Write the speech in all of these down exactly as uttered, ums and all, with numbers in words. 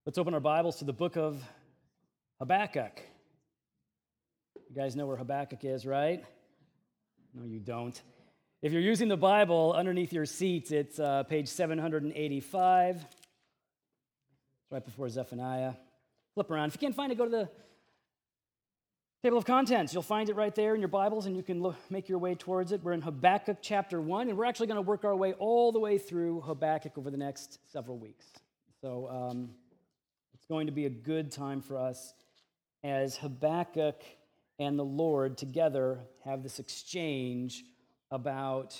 Let's open our Bibles to the book of Habakkuk. You guys know where Habakkuk is, right? No, you don't. If you're using the Bible, underneath your seats, it's uh, page seven eighty-five. It's right before Zephaniah. Flip around. If you can't find it, go to the table of contents. You'll find it right there in your Bibles, and you can look, make your way towards it. We're in Habakkuk chapter one, and we're actually going to work our way all the way through Habakkuk over the next several weeks. So um, it's going to be a good time for us as Habakkuk and the Lord together have this exchange about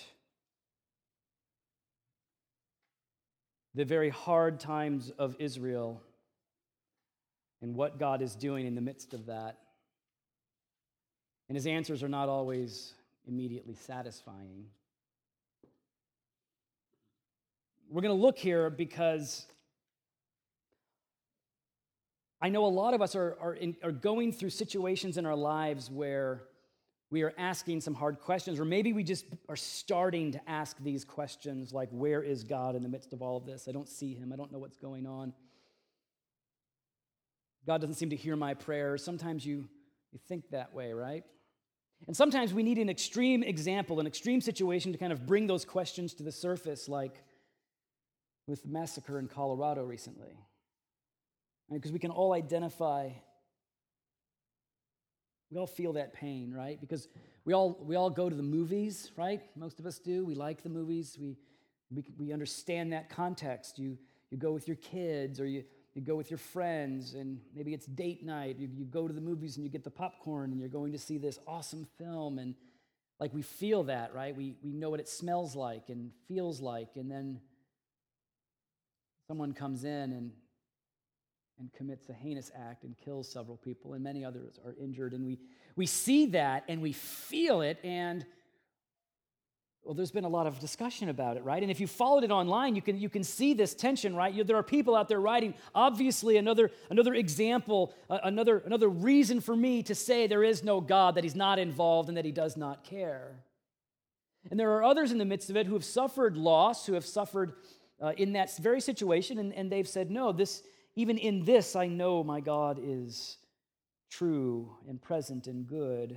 the very hard times of Israel and what God is doing in the midst of that. And his answers are not always immediately satisfying. We're going to look here because I know a lot of us are, are, in, are going through situations in our lives where we are asking some hard questions, or maybe we just are starting to ask these questions like, where is God in the midst of all of this? I don't see him. I don't know what's going on. God doesn't seem to hear my prayers. Sometimes you, you think that way, right? And sometimes we need an extreme example, an extreme situation to kind of bring those questions to the surface, like with the massacre in Colorado recently. Because we can all identify, we all feel that pain, right? Because we all we all go to the movies, right? Most of us do. We like the movies. We we, we understand that context. You you go with your kids, or you, you go with your friends, and maybe it's date night. You, you go to the movies and you get the popcorn, and you're going to see this awesome film, and like we feel that, right? We we know what it smells like and feels like, and then someone comes in and and commits a heinous act and kills several people, and many others are injured. And we, we see that, and we feel it, and, well, there's been a lot of discussion about it, right? And if you followed it online, you can, you can see this tension, right? You, there are people out there writing, obviously, another, another example, uh, another, another reason for me to say there is no God, that he's not involved, and that he does not care. And there are others in the midst of it who have suffered loss, who have suffered uh, in that very situation, and, and they've said, no, this... Even in this, I know my God is true and present and good.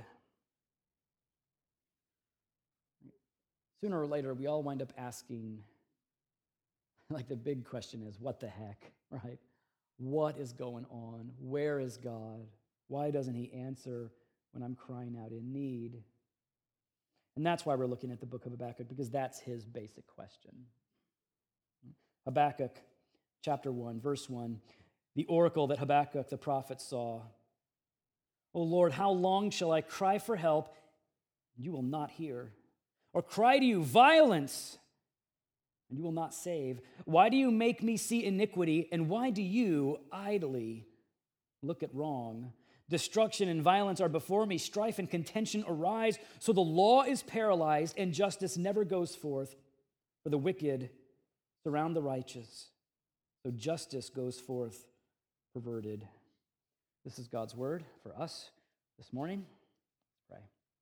Sooner or later, we all wind up asking, like the big question is, what the heck, right? What is going on? Where is God? Why doesn't he answer when I'm crying out in need? And that's why we're looking at the book of Habakkuk, because that's his basic question. Habakkuk Chapter one, verse one, the oracle that Habakkuk the prophet saw. O Lord, how long shall I cry for help, and you will not hear? Or cry to you, violence, and you will not save? Why do you make me see iniquity, and why do you idly look at wrong? Destruction and violence are before me, strife and contention arise, so the law is paralyzed, and justice never goes forth, for the wicked surround the righteous. So justice goes forth perverted. This is God's word for us this morning. Let's pray.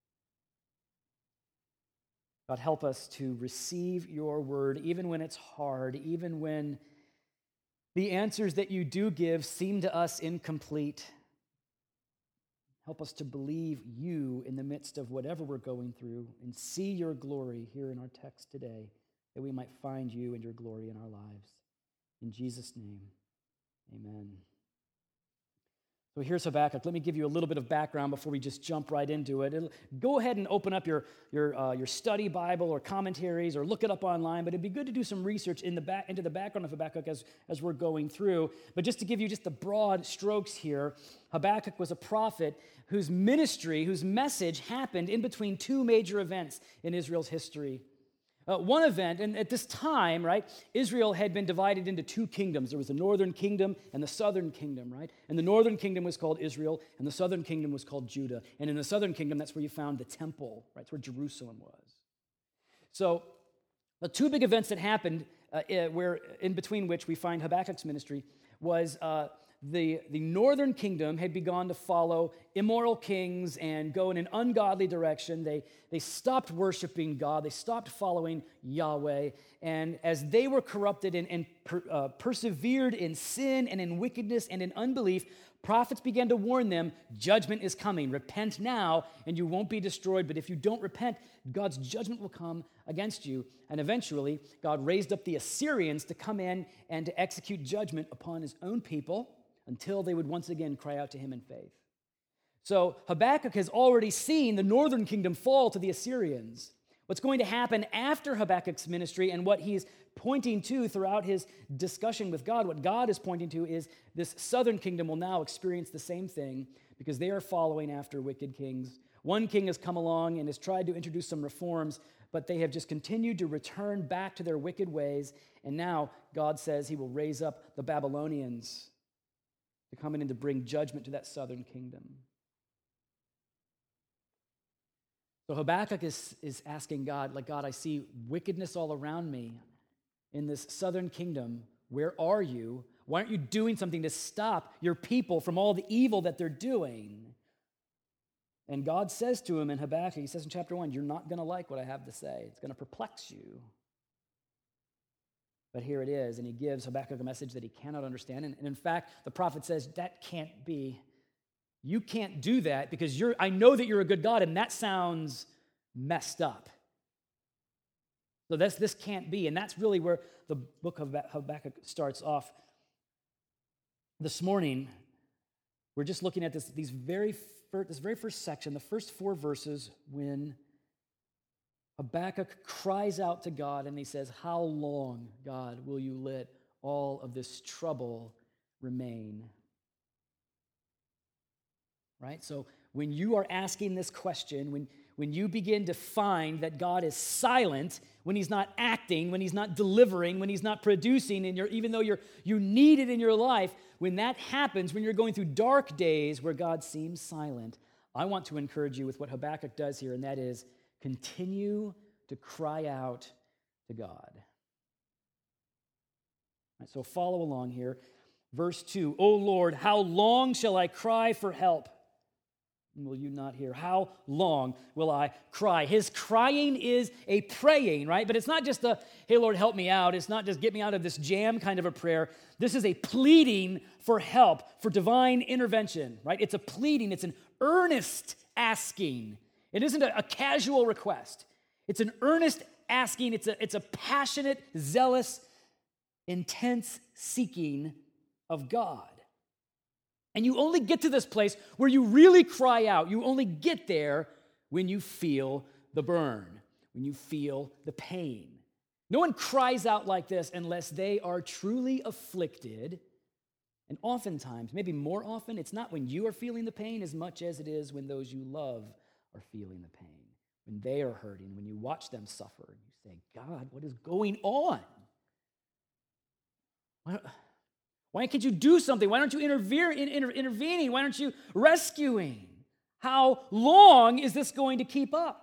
God, help us to receive your word even when it's hard, even when the answers that you do give seem to us incomplete. Help us to believe you in the midst of whatever we're going through and see your glory here in our text today, that we might find you and your glory in our lives. In Jesus' name, amen. So here's Habakkuk. Let me give you a little bit of background before we just jump right into it. It'll, go ahead and open up your, your, uh, your study Bible or commentaries or look it up online, but it'd be good to do some research in the back, into the background of Habakkuk as, as we're going through. But just to give you just the broad strokes here, Habakkuk was a prophet whose ministry, whose message happened in between two major events in Israel's history. Uh, one event, and at this time, right, Israel had been divided into two kingdoms. There was the northern kingdom and the southern kingdom, right? And the northern kingdom was called Israel, and the southern kingdom was called Judah. And in the southern kingdom, that's where you found the temple, right? That's where Jerusalem was. So the two big events that happened, uh, where in between which we find Habakkuk's ministry, was uh, the, the northern kingdom had begun to follow immoral kings and go in an ungodly direction. They, they stopped worshiping God. They stopped following Yahweh. And as they were corrupted and, and per, uh, persevered in sin and in wickedness and in unbelief, prophets began to warn them, judgment is coming. Repent now, and you won't be destroyed. But if you don't repent, God's judgment will come against you. And eventually, God raised up the Assyrians to come in and to execute judgment upon his own people until they would once again cry out to him in faith. So Habakkuk has already seen the northern kingdom fall to the Assyrians. What's going to happen after Habakkuk's ministry and what he's pointing to throughout his discussion with God, what God is pointing to is this southern kingdom will now experience the same thing because they are following after wicked kings. One king has come along and has tried to introduce some reforms, but they have just continued to return back to their wicked ways. And now God says he will raise up the Babylonians to come in and to bring judgment to that southern kingdom. So Habakkuk is, is asking God, like, God, I see wickedness all around me in this southern kingdom. Where are you? Why aren't you doing something to stop your people from all the evil that they're doing? And God says to him in Habakkuk, he says in chapter one, you're not going to like what I have to say. It's going to perplex you. But here it is, and he gives Habakkuk a message that he cannot understand. And, and in fact, the prophet says, that can't be. You can't do that because you're. I know that you're a good God, and that sounds messed up. So this, this can't be, and that's really where the book of Habakkuk starts off. This morning, we're just looking at this, these very first, this very first section, the first four verses, when Habakkuk cries out to God, and he says, how long, God, will you let all of this trouble remain? Right? So when you are asking this question, when, when you begin to find that God is silent, when he's not acting, when he's not delivering, when he's not producing, in your, even though you're, you need it in your life, when that happens, when you're going through dark days where God seems silent, I want to encourage you with what Habakkuk does here, and that is continue to cry out to God. Right, so follow along here. Verse two, O Lord, how long shall I cry for help? Will you not hear? How long will I cry? His crying is a praying, right? But it's not just a, hey, Lord, help me out. It's not just get me out of this jam kind of a prayer. This is a pleading for help, for divine intervention, right? It's a pleading. It's an earnest asking. It isn't a, a casual request. It's an earnest asking. It's a, it's a passionate, zealous, intense seeking of God. And you only get to this place where you really cry out. You only get there when you feel the burn, when you feel the pain. No one cries out like this unless they are truly afflicted. And oftentimes, maybe more often, it's not when you are feeling the pain as much as it is when those you love are feeling the pain, when they are hurting, when you watch them suffer. And you say, God, what is going on? Why Why can't you do something? Why don't you intervene, inter, intervening? Why aren't you rescuing? How long is this going to keep up?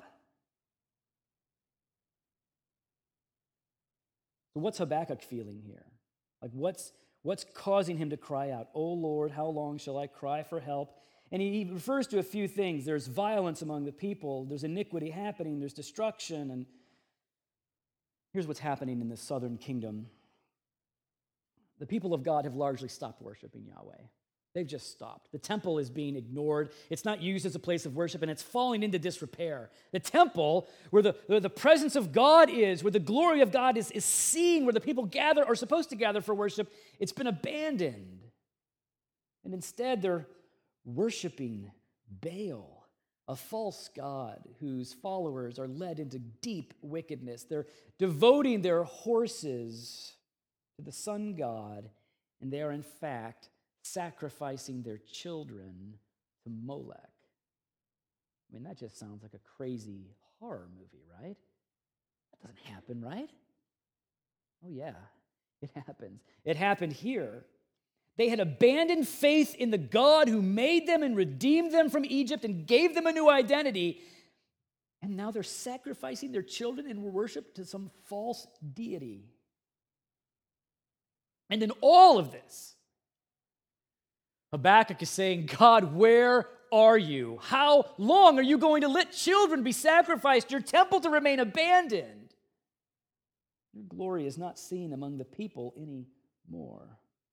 So what's Habakkuk feeling here? Like what's, what's causing him to cry out, oh Lord, how long shall I cry for help? And he refers to a few things. There's violence among the people. There's iniquity happening. There's destruction. And here's what's happening in the southern kingdom. The people of God have largely stopped worshiping Yahweh. They've just stopped. The temple is being ignored. It's not used as a place of worship, and it's falling into disrepair. The temple, where the, where the presence of God is, where the glory of God is, is seen, where the people gather, are supposed to gather for worship, it's been abandoned. And instead, they're worshiping Baal, a false god whose followers are led into deep wickedness. They're devoting their horses to the sun god, and they are in fact sacrificing their children to Molech. I mean, that just sounds like a crazy horror movie, right? That doesn't happen, right? Oh yeah, it happens. It happened here. They had abandoned faith in the God who made them and redeemed them from Egypt and gave them a new identity, and now they're sacrificing their children in worship to some false deity. And in all of this, Habakkuk is saying, God, where are you? How long are you going to let children be sacrificed, your temple to remain abandoned? Your glory is not seen among the people anymore.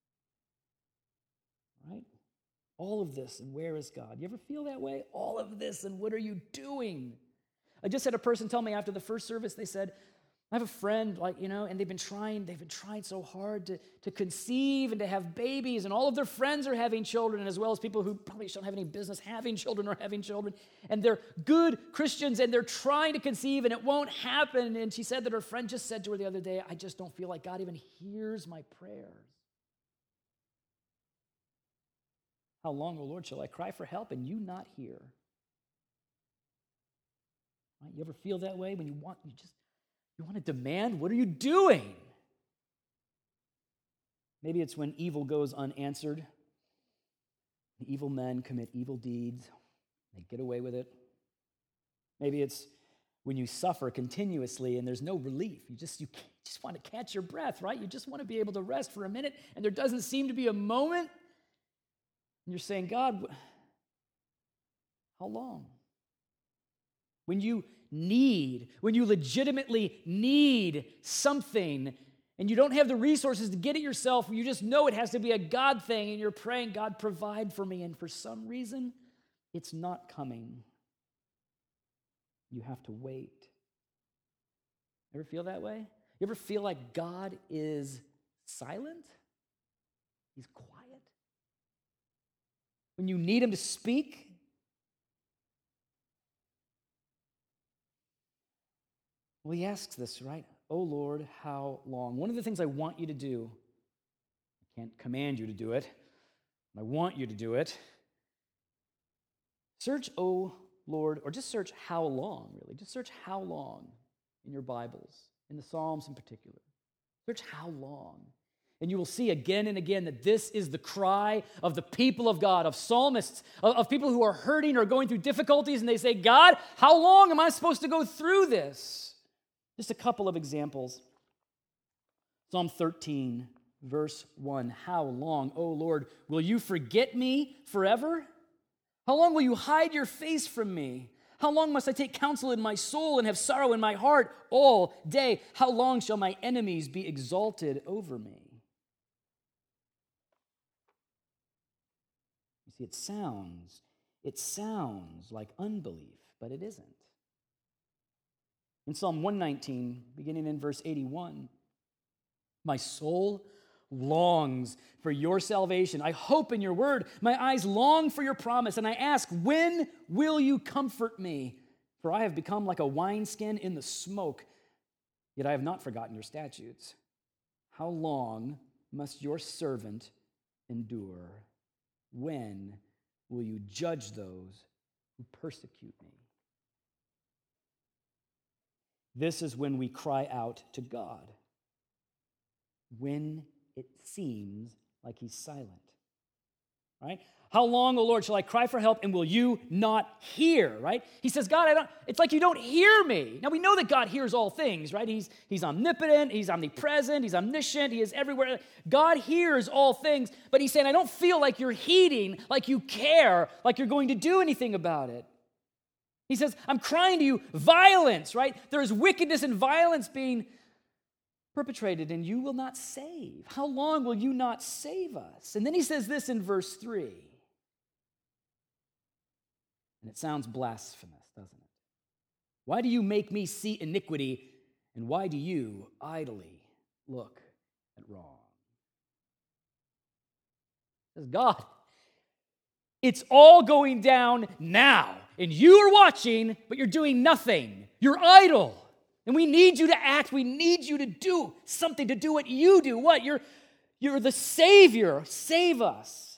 Right? All of this, and where is God? You ever feel that way? All of this, and what are you doing? I just had a person tell me after the first service, they said, I have a friend, like, you know, and they've been trying, they've been trying so hard to, to conceive and to have babies, and all of their friends are having children, as well as people who probably don't have any business having children or having children, and they're good Christians, and they're trying to conceive, and it won't happen. And she said that her friend just said to her the other day, I just don't feel like God even hears my prayers. How long, O Lord, shall I cry for help and you not hear? Right? You ever feel that way when you want, you just, you want to demand, what are you doing? Maybe it's when evil goes unanswered. The evil men commit evil deeds. They get away with it. Maybe it's when you suffer continuously and there's no relief. You just, you just want to catch your breath, right? You just want to be able to rest for a minute, and there doesn't seem to be a moment. And you're saying, God, how long? When you need, when you legitimately need something and you don't have the resources to get it yourself, you just know it has to be a God thing, and you're praying, God, provide for me, and for some reason, it's not coming. You have to wait. Ever feel that way? You ever feel like God is silent? He's quiet? When you need him to speak? Well, he asks this, right? Oh Lord, how long? One of the things I want you to do, I can't command you to do it, but I want you to do it. Search, oh Lord, or just search how long, really. Just search how long in your Bibles, in the Psalms in particular. Search how long. And you will see again and again that this is the cry of the people of God, of psalmists, of, of people who are hurting or going through difficulties, and they say, God, how long am I supposed to go through this? Just a couple of examples. Psalm thirteen, verse one. How long, O Lord, will you forget me forever? How long will you hide your face from me? How long must I take counsel in my soul and have sorrow in my heart all day? How long shall my enemies be exalted over me? You see, it sounds, it sounds like unbelief, but it isn't. In Psalm one nineteen, beginning in verse eighty-one, my soul longs for your salvation. I hope in your word. My eyes long for your promise, and I ask, when will you comfort me? For I have become like a wineskin in the smoke, yet I have not forgotten your statutes. How long must your servant endure? When will you judge those who persecute me? This is when we cry out to God, when it seems like he's silent, right? How long, O Lord, shall I cry for help, and will you not hear, right? He says, God, I don't, it's like you don't hear me. Now, we know that God hears all things, right? He's, he's omnipotent, he's omnipresent, he's omniscient, he is everywhere. God hears all things, but he's saying, I don't feel like you're heeding, like you care, like you're going to do anything about it. He says, I'm crying to you, violence, right? There is wickedness and violence being perpetrated, and you will not save. How long will you not save us? And then he says this in verse three. And it sounds blasphemous, doesn't it? Why do you make me see iniquity, and why do you idly look at wrong? Says God, it's all going down now. And you are watching, but you're doing nothing. You're idle. And we need you to act. We need you to do something, to do what you do. What? You're, you're the Savior. Save us.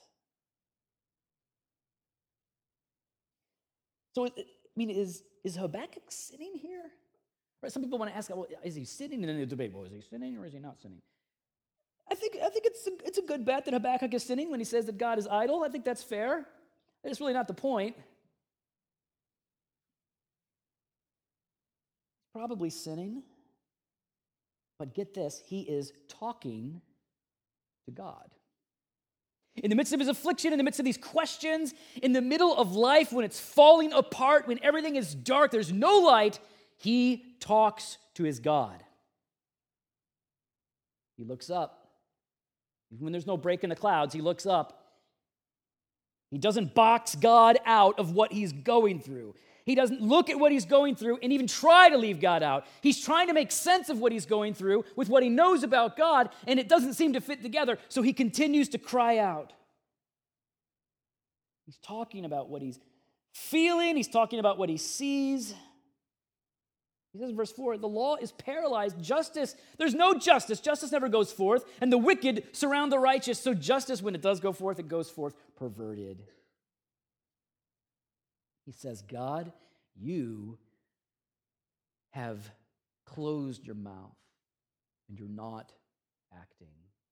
So, I mean, is, is Habakkuk sitting here? Right? Some people want to ask, well, is he sitting? And then they debate, well, is he sitting or is he not sitting? I think, I think it's, a, it's a good bet that Habakkuk is sitting when he says that God is idle. I think that's fair. It's really not the point. Probably sinning, but get this, he is talking to God. In the midst of his affliction, in the midst of these questions, in the middle of life, when it's falling apart, when everything is dark, there's no light, he talks to his God. He looks up. Even when there's no break in the clouds, he looks up. He doesn't box God out of what he's going through. He doesn't look at what he's going through and even try to leave God out. He's trying to make sense of what he's going through with what he knows about God, and it doesn't seem to fit together, so he continues to cry out. He's talking about what he's feeling. He's talking about what he sees. He says in verse four, the law is paralyzed. Justice, there's no justice. Justice never goes forth, and the wicked surround the righteous, so justice, when it does go forth, it goes forth perverted. He says, God, you have closed your mouth and you're not acting.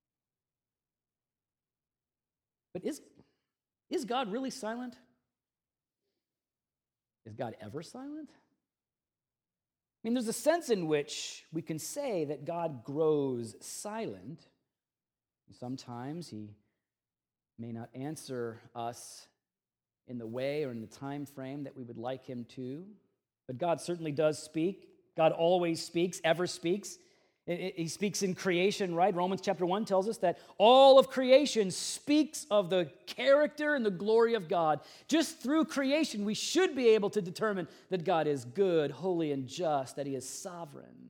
But is, is God really silent? Is God ever silent? I mean, there's a sense in which we can say that God grows silent. Sometimes he may not answer us in the way or in the time frame that we would like him to. But God certainly does speak. God always speaks, ever speaks. He speaks in creation, right? Romans chapter one tells us that all of creation speaks of the character and the glory of God. Just through creation, we should be able to determine that God is good, holy, and just, that he is sovereign.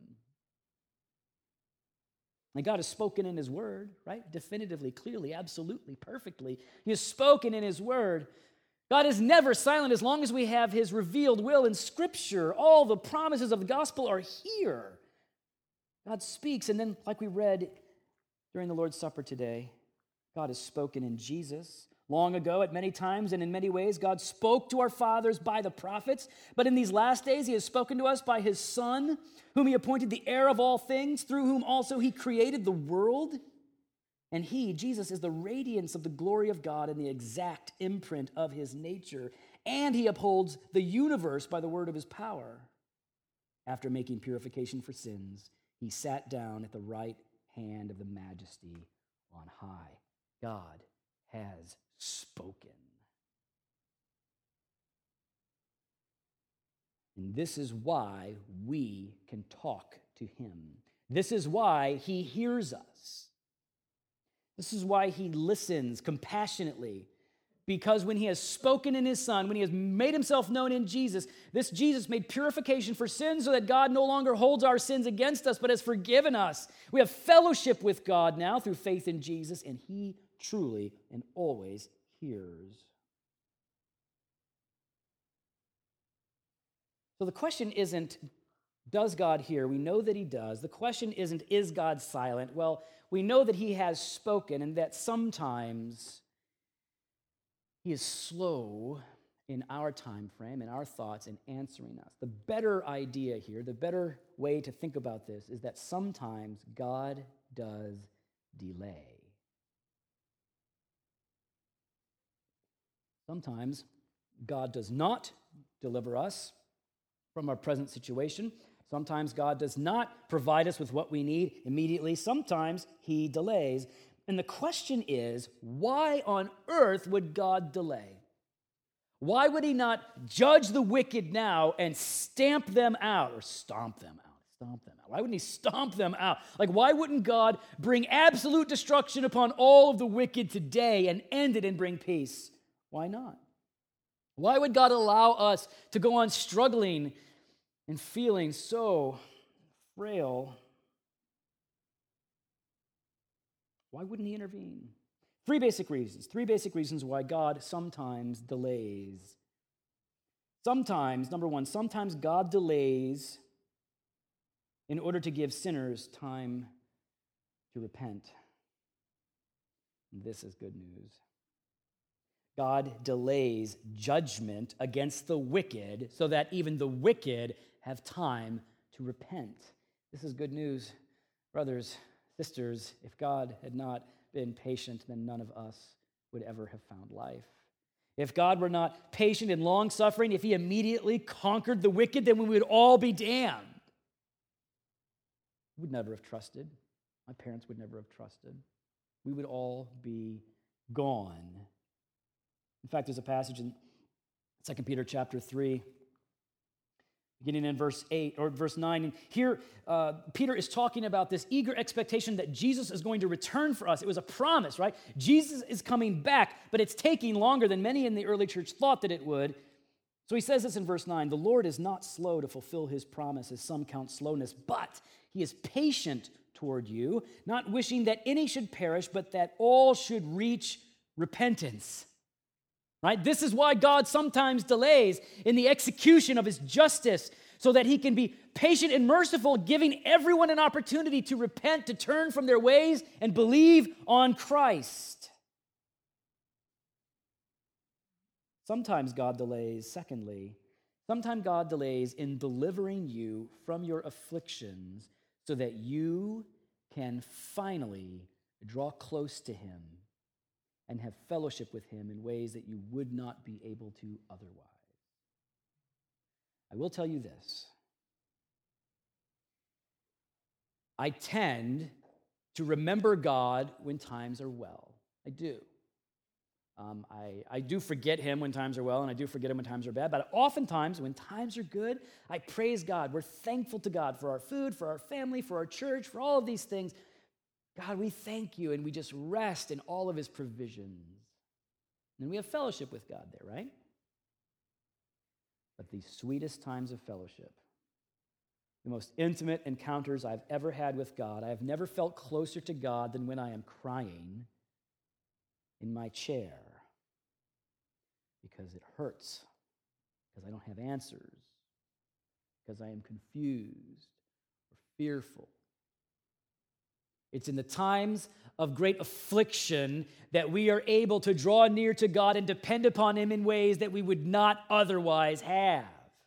And God has spoken in his word, right? Definitively, clearly, absolutely, perfectly. He has spoken in his word. God is never silent as long as we have his revealed will in Scripture. All the promises of the gospel are here. God speaks, and then, like we read during the Lord's Supper today, God has spoken in Jesus. Long ago, at many times and in many ways, God spoke to our fathers by the prophets, but in these last days, he has spoken to us by his Son, whom he appointed the heir of all things, through whom also he created the world. And he, Jesus, is the radiance of the glory of God and the exact imprint of his nature. And he upholds the universe by the word of his power. After making purification for sins, he sat down at the right hand of the Majesty on high. God has spoken. And this is why we can talk to him. This is why he hears us. This is why he listens compassionately, because when he has spoken in his Son, when he has made himself known in Jesus, this Jesus made purification for sins so that God no longer holds our sins against us, but has forgiven us. We have fellowship with God now through faith in Jesus, and he truly and always hears. So the question isn't, does God hear? We know that he does. The question isn't, is God silent? Well, we know that he has spoken and that sometimes he is slow in our time frame, in our thoughts, in answering us. The better idea here, the better way to think about this is that sometimes God does delay. Sometimes God does not deliver us from our present situation. Sometimes God does not provide us with what we need immediately. Sometimes he delays. And the question is, why on earth would God delay? Why would he not judge the wicked now and stamp them out or stomp them out? Stomp them out. Why wouldn't he stomp them out? Like, why wouldn't God bring absolute destruction upon all of the wicked today and end it and bring peace? Why not? Why would God allow us to go on struggling and feeling so frail? Why wouldn't he intervene? Three basic reasons. Three basic reasons why God sometimes delays. Sometimes, number one, sometimes God delays in order to give sinners time to repent. And this is good news. God delays judgment against the wicked so that even the wicked have time to repent. This is good news. Brothers, sisters, if God had not been patient, then none of us would ever have found life. If God were not patient and long-suffering, if he immediately conquered the wicked, then we would all be damned. We would never have trusted. My parents would never have trusted. We would all be gone. In fact, there's a passage in Second Peter chapter three, beginning in verse eight or verse nine. And here, uh, Peter is talking about this eager expectation that Jesus is going to return for us. It was a promise, right? Jesus is coming back, but it's taking longer than many in the early church thought that it would. So he says this in verse nine, "The Lord is not slow to fulfill his promise, as some count slowness, but he is patient toward you, not wishing that any should perish, but that all should reach repentance." Right? This is why God sometimes delays in the execution of his justice, so that he can be patient and merciful, giving everyone an opportunity to repent, to turn from their ways and believe on Christ. Sometimes God delays, secondly, sometimes God delays in delivering you from your afflictions so that you can finally draw close to him and have fellowship with him in ways that you would not be able to otherwise. I will tell you this. I tend to remember God when times are well. I do. Um, I, I do forget him when times are well, and I do forget him when times are bad. But oftentimes, when times are good, I praise God. We're thankful to God for our food, for our family, for our church, for all of these things. God, we thank you, and we just rest in all of his provisions. And we have fellowship with God there, right? But the sweetest times of fellowship, the most intimate encounters I've ever had with God, I have never felt closer to God than when I am crying in my chair because it hurts, because I don't have answers, because I am confused or fearful. It's in the times of great affliction that we are able to draw near to God and depend upon him in ways that we would not otherwise have.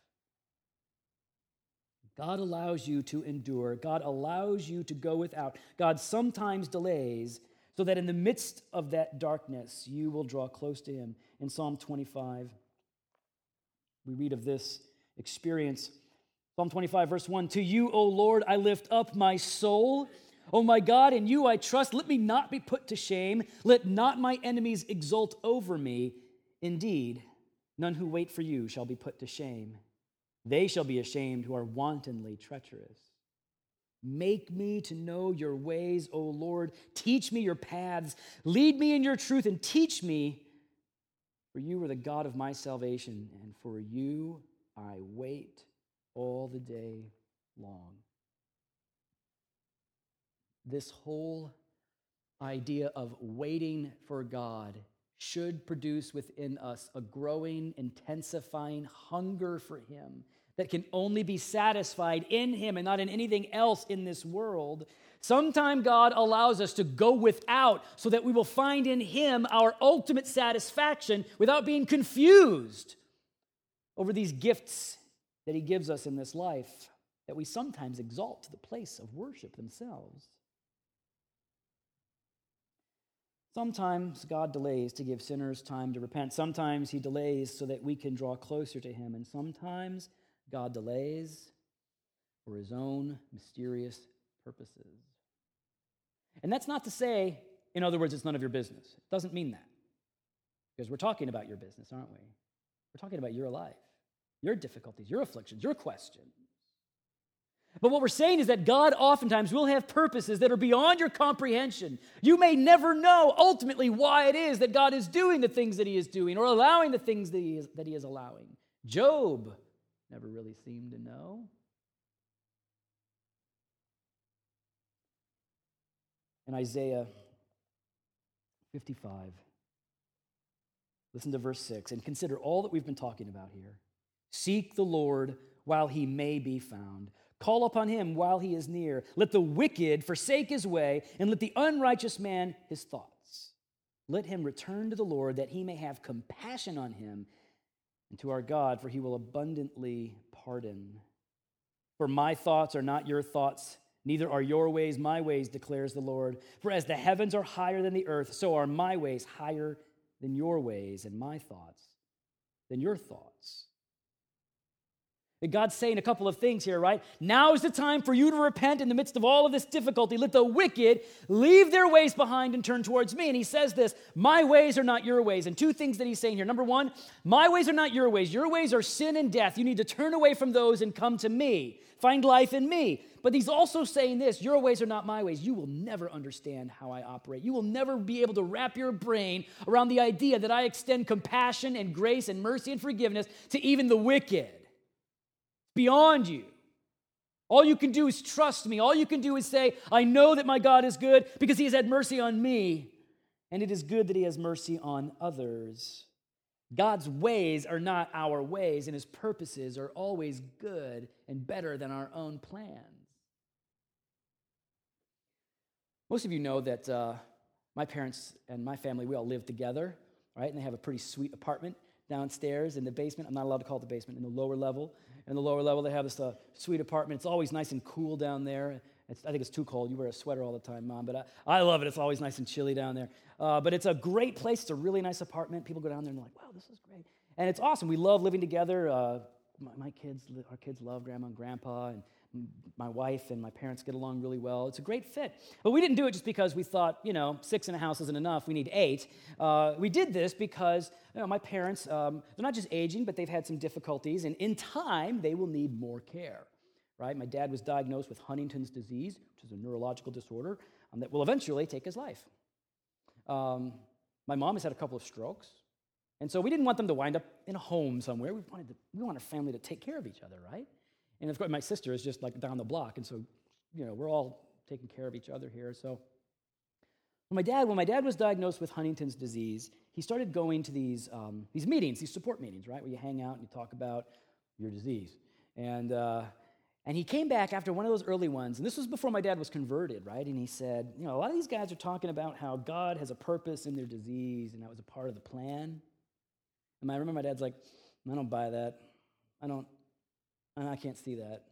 God allows you to endure. God allows you to go without. God sometimes delays so that in the midst of that darkness, you will draw close to him. In Psalm twenty-five, we read of this experience. Psalm twenty-five, verse one, "To you, O Lord, I lift up my soul. O my God, in you I trust. Let me not be put to shame. Let not my enemies exult over me. Indeed, none who wait for you shall be put to shame. They shall be ashamed who are wantonly treacherous. Make me to know your ways, O Lord. Teach me your paths. Lead me in your truth and teach me, for you are the God of my salvation, and for you I wait all the day long." This whole idea of waiting for God should produce within us a growing, intensifying hunger for him that can only be satisfied in him and not in anything else in this world. Sometime God allows us to go without so that we will find in him our ultimate satisfaction without being confused over these gifts that he gives us in this life that we sometimes exalt to the place of worship themselves. Sometimes God delays to give sinners time to repent. Sometimes he delays so that we can draw closer to him. And sometimes God delays for his own mysterious purposes. And that's not to say, in other words, it's none of your business. It doesn't mean that. Because we're talking about your business, aren't we? We're talking about your life, your difficulties, your afflictions, your questions. But what we're saying is that God oftentimes will have purposes that are beyond your comprehension. You may never know ultimately why it is that God is doing the things that he is doing or allowing the things that he is, that he is allowing. Job never really seemed to know. In Isaiah fifty-five, listen to verse six, and consider all that we've been talking about here. "Seek the Lord while he may be found. Call upon him while he is near. Let the wicked forsake his way, and let the unrighteous man his thoughts. Let him return to the Lord, that he may have compassion on him, and to our God, for he will abundantly pardon. For my thoughts are not your thoughts, neither are your ways my ways, declares the Lord. For as the heavens are higher than the earth, so are my ways higher than your ways, and my thoughts than your thoughts." God's saying a couple of things here, right? Now is the time for you to repent in the midst of all of this difficulty. Let the wicked leave their ways behind and turn towards me. And he says this, my ways are not your ways. And two things that he's saying here. Number one, my ways are not your ways. Your ways are sin and death. You need to turn away from those and come to me. Find life in me. But he's also saying this, your ways are not my ways. You will never understand how I operate. You will never be able to wrap your brain around the idea that I extend compassion and grace and mercy and forgiveness to even the wicked. Beyond you. All you can do is trust me. All you can do is say, I know that my God is good because he has had mercy on me, and it is good that he has mercy on others. God's ways are not our ways, and his purposes are always good and better than our own plans. Most of you know that uh, my parents and my family, we all live together, right? And they have a pretty sweet apartment downstairs in the basement. I'm not allowed to call it the basement, in the lower level. In the lower level, they have this uh, sweet apartment. It's always nice and cool down there. It's, I think it's too cold. You wear a sweater all the time, Mom, but I, I love it. It's always nice and chilly down there. Uh, but it's a great place. It's a really nice apartment. People go down there and they're like, wow, this is great. And it's awesome. We love living together. Uh, my, my kids, our kids love Grandma and Grandpa, and my wife and my parents get along really well. It's a great fit. But we didn't do it just because we thought, you know, six in a house isn't enough. We need eight. Uh, we did this because, you know, my parents, um, they're not just aging, but they've had some difficulties. And in time, they will need more care, right? My dad was diagnosed with Huntington's disease, which is a neurological disorder um, that will eventually take his life. Um, my mom has had a couple of strokes. And so we didn't want them to wind up in a home somewhere. We wanted to, we want our family to take care of each other, right? And of course, my sister is just like down the block, and so, you know, we're all taking care of each other here. So, when my dad, when my dad was diagnosed with Huntington's disease, he started going to these um, these meetings, these support meetings, right, where you hang out and you talk about your disease. And uh, and he came back after one of those early ones, and this was before my dad was converted, right? And he said, you know, a lot of these guys are talking about how God has a purpose in their disease, and that was a part of the plan. And I remember my dad's like, I don't buy that. I don't. And I can't see that.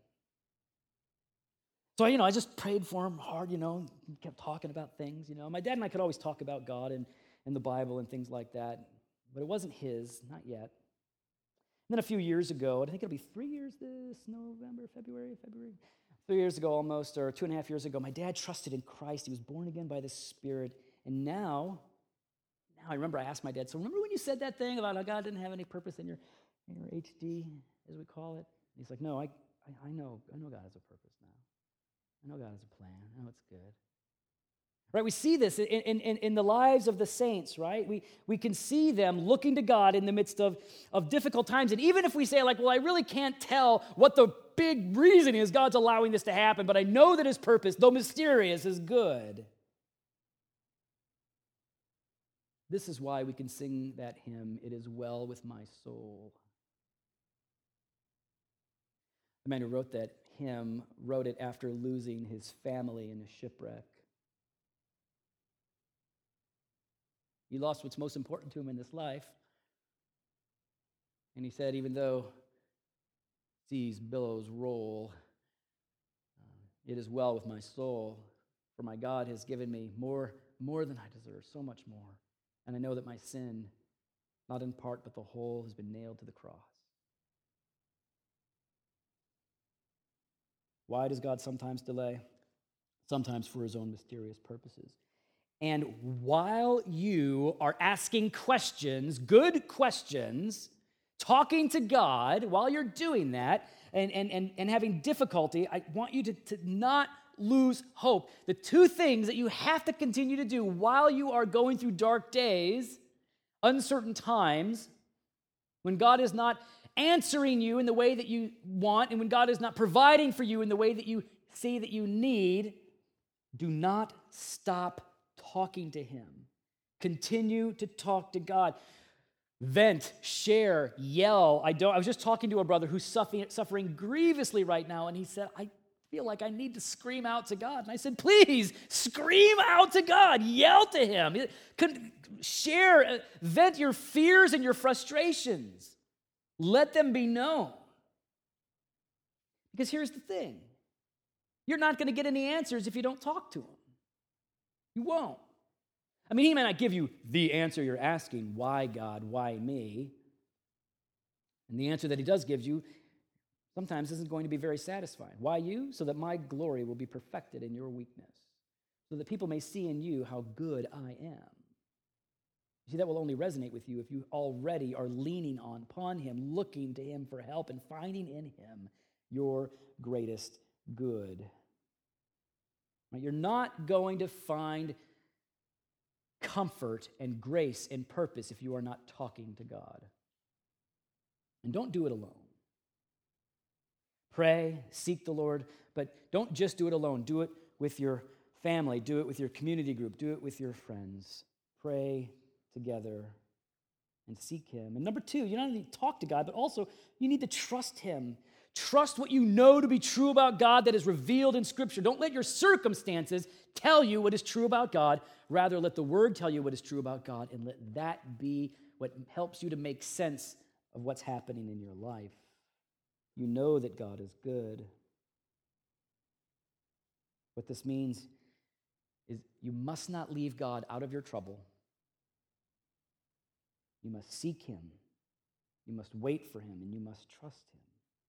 So, you know, I just prayed for him hard, you know, and kept talking about things, you know. My dad and I could always talk about God and, and the Bible and things like that, but it wasn't his, not yet. And then a few years ago, I think it'll be three years this November, February, February, three years ago almost, or two and a half years ago, my dad trusted in Christ. He was born again by the Spirit. And now, now I remember I asked my dad, so remember when you said that thing about how God didn't have any purpose in your, in your H D, as we call it? He's like, no, I, I, I know, I know God has a purpose now. I know God has a plan. I know it's good. Right? We see this in, in, in the lives of the saints, right? We, we can see them looking to God in the midst of, of difficult times. And even if we say, like, well, I really can't tell what the big reason is God's allowing this to happen, but I know that his purpose, though mysterious, is good. This is why we can sing that hymn, It Is Well With My Soul. The man who wrote that hymn wrote it after losing his family in a shipwreck. He lost what's most important to him in this life. And he said, even though seas, billows roll, uh, it is well with my soul, for my God has given me more, more than I deserve, so much more. And I know that my sin, not in part but the whole, has been nailed to the cross. Why does God sometimes delay? Sometimes for his own mysterious purposes. And while you are asking questions, good questions, talking to God, while you're doing that and, and, and, and having difficulty, I want you to, to not lose hope. The two things that you have to continue to do while you are going through dark days, uncertain times, when God is not answering you in the way that you want, and when God is not providing for you in the way that you see that you need, do not stop talking to him. Continue to talk to God. Vent, share, yell. I don't. I was just talking to a brother who's suffering, suffering grievously right now, and he said, I feel like I need to scream out to God. And I said, please, scream out to God. Yell to him. Share, vent your fears and your frustrations. Let them be known. Because here's the thing. You're not going to get any answers if you don't talk to him. You won't. I mean, he may not give you the answer you're asking, why God, why me? And the answer that he does give you Sometimes this isn't going to be very satisfying. Why you? So that my glory will be perfected in your weakness, so that people may see in you how good I am. You see, that will only resonate with you if you already are leaning on upon him, looking to him for help, and finding in him your greatest good. Right? You're not going to find comfort and grace and purpose if you are not talking to God. And don't do it alone. Pray, seek the Lord, but don't just do it alone. Do it with your family. Do it with your community group. Do it with your friends. Pray together and seek him. And number two, you not only need to talk to God, but also you need to trust him. Trust what you know to be true about God that is revealed in Scripture. Don't let your circumstances tell you what is true about God. Rather, let the Word tell you what is true about God, and let that be what helps you to make sense of what's happening in your life. You know that God is good. What this means is you must not leave God out of your trouble. You must seek him. You must wait for him, and you must trust him.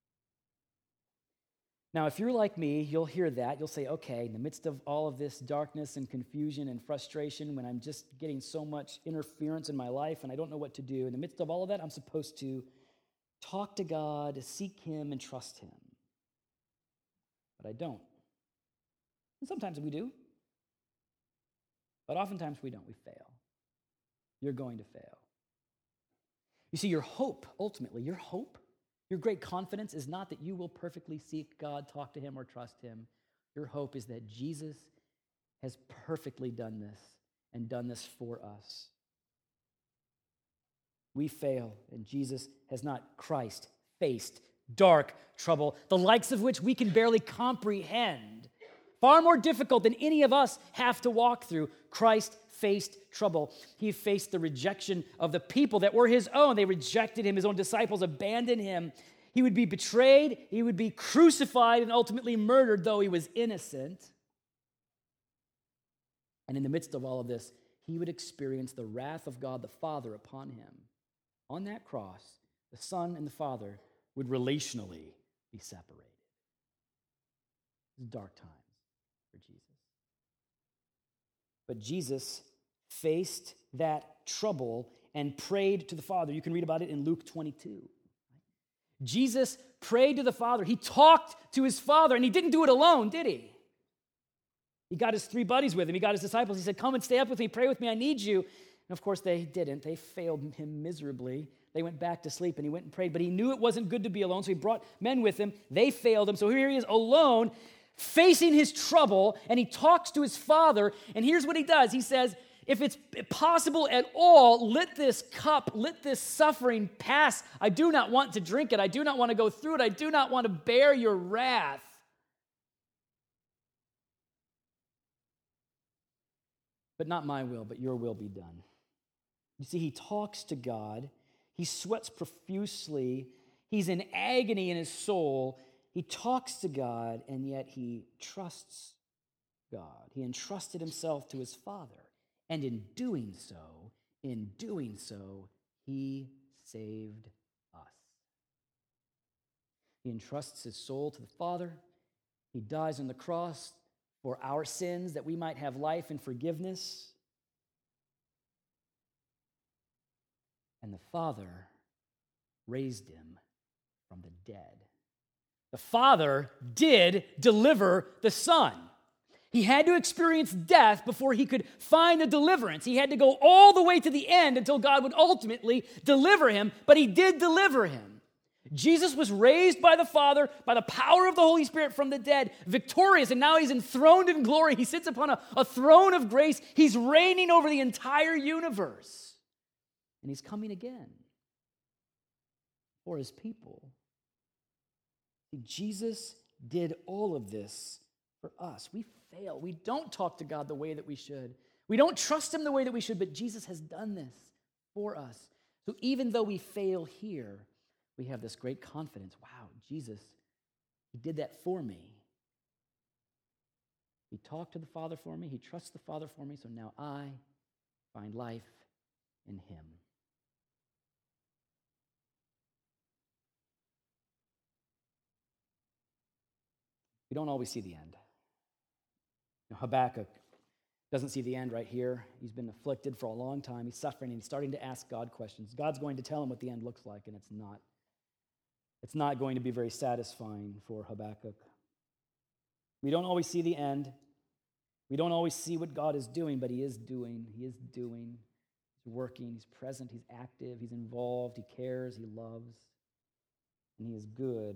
Now, if you're like me, you'll hear that. You'll say, okay, in the midst of all of this darkness and confusion and frustration, when I'm just getting so much interference in my life and I don't know what to do, in the midst of all of that, I'm supposed to talk to God, seek him, and trust him. But I don't. And sometimes we do. But oftentimes we don't. We fail. You're going to fail. You see, your hope, ultimately, your hope, your great confidence is not that you will perfectly seek God, talk to him, or trust him. Your hope is that Jesus has perfectly done this and done this for us. We fail, and Jesus has not, Christ, faced dark trouble, the likes of which we can barely comprehend. Far more difficult than any of us have to walk through. Christ faced trouble. He faced the rejection of the people that were his own. They rejected him. His own disciples abandoned him. He would be betrayed. He would be crucified and ultimately murdered, though he was innocent. And in the midst of all of this, he would experience the wrath of God the Father upon him. On that cross, the Son and the Father would relationally be separated. It was dark times for Jesus. But Jesus faced that trouble and prayed to the Father. You can read about it in Luke twenty-two. Jesus prayed to the Father. He talked to his Father, and he didn't do it alone, did he? He got his three buddies with him. He got his disciples. He said, come and stay up with me, pray with me, I need you. And of course, they didn't. They failed him miserably. They went back to sleep, and he went and prayed. But he knew it wasn't good to be alone, so he brought men with him. They failed him. So here he is alone, facing his trouble, and he talks to his Father. And here's what he does. He says, if it's possible at all, let this cup, let this suffering pass. I do not want to drink it. I do not want to go through it. I do not want to bear your wrath. But not my will, but your will be done. You see, he talks to God. He sweats profusely. He's in agony in his soul. He talks to God, and yet he trusts God. He entrusted himself to his Father. And in doing so, in doing so, he saved us. He entrusts his soul to the Father. He dies on the cross for our sins, that we might have life and forgiveness. And the Father raised him from the dead. The Father did deliver the Son. He had to experience death before he could find a deliverance. He had to go all the way to the end until God would ultimately deliver him, but he did deliver him. Jesus was raised by the Father, by the power of the Holy Spirit from the dead, victorious, and now he's enthroned in glory. He sits upon a, a throne of grace. He's reigning over the entire universe. And he's coming again for his people. Jesus did all of this for us. We fail. We don't talk to God the way that we should. We don't trust him the way that we should, but Jesus has done this for us. So even though we fail here, we have this great confidence. Wow, Jesus, he did that for me. He talked to the Father for me. He trusts the Father for me. So now I find life in him. We don't always see the end. You know, Habakkuk doesn't see the end right here. He's been afflicted for a long time. He's suffering, and he's starting to ask God questions. God's going to tell him what the end looks like, and it's not. It's not going to be very satisfying for Habakkuk. We don't always see the end. We don't always see what God is doing, but he is doing. He is doing. He's working. He's present. He's active. He's involved. He cares. He loves. And he is good.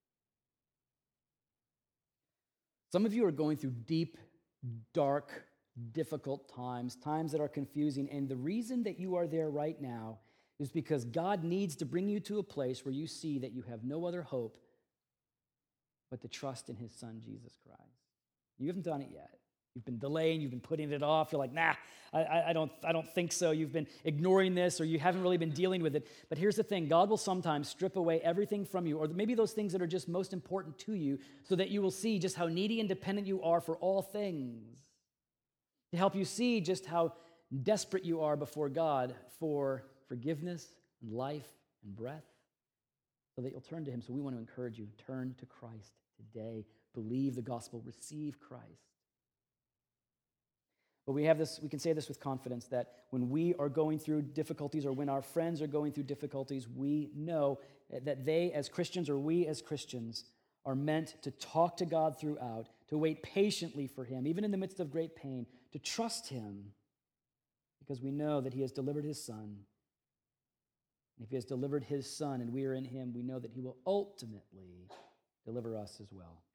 Some of you are going through deep, dark, difficult times, times that are confusing. And the reason that you are there right now is because God needs to bring you to a place where you see that you have no other hope but to trust in his son, Jesus Christ. You haven't done it yet. You've been delaying, you've been putting it off. You're like, nah, I, I, don't, I don't think so. You've been ignoring this, or you haven't really been dealing with it. But here's the thing. God will sometimes strip away everything from you, or maybe those things that are just most important to you, so that you will see just how needy and dependent you are for all things, to help you see just how desperate you are before God for forgiveness and life and breath, so that you'll turn to him. So we want to encourage you, turn to Christ today. Believe the gospel, receive Christ. But we have this, we can say this with confidence, that when we are going through difficulties, or when our friends are going through difficulties, we know that they as Christians, or we as Christians, are meant to talk to God throughout, to wait patiently for him, even in the midst of great pain, to trust him, because we know that he has delivered his son. And if he has delivered his son and we are in him, we know that he will ultimately deliver us as well.